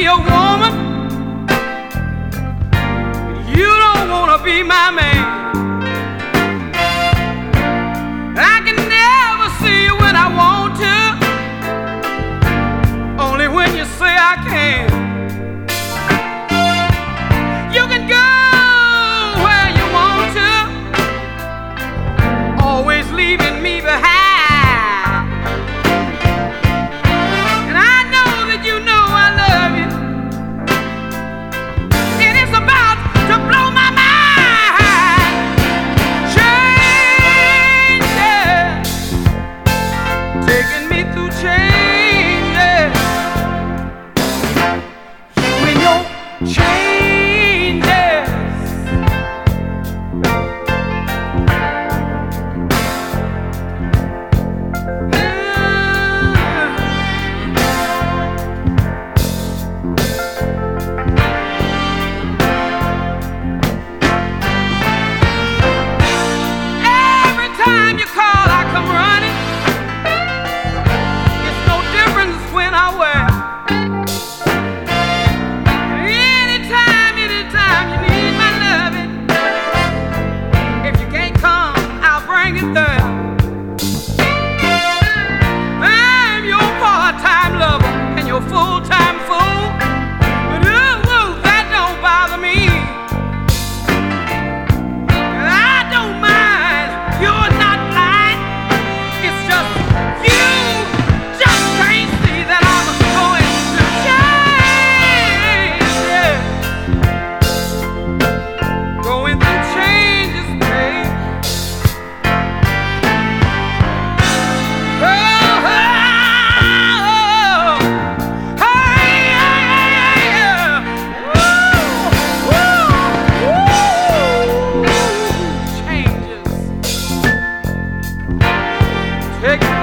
a woman, you don't wanna be my man. I can never see you when I want to, only when you say I can. You can go where you want to, always leaving me behind. And I know that you know I love you, and it's about to blow my mind. Changes, taking me through changes. You and your changes. Every time you call, I come running. It's no difference when I wear. Anytime you need my loving. If you can't come, I'll bring it there. I'm your part-time lover and your full-time fool. But that don't bother me. And I don't mind, you're not lying. It's just you just can't see that I'm going to change. Yeah. Going through changes, babe. Oh, oh, oh, hey, yeah. Woo, woo, woo. Changes. Take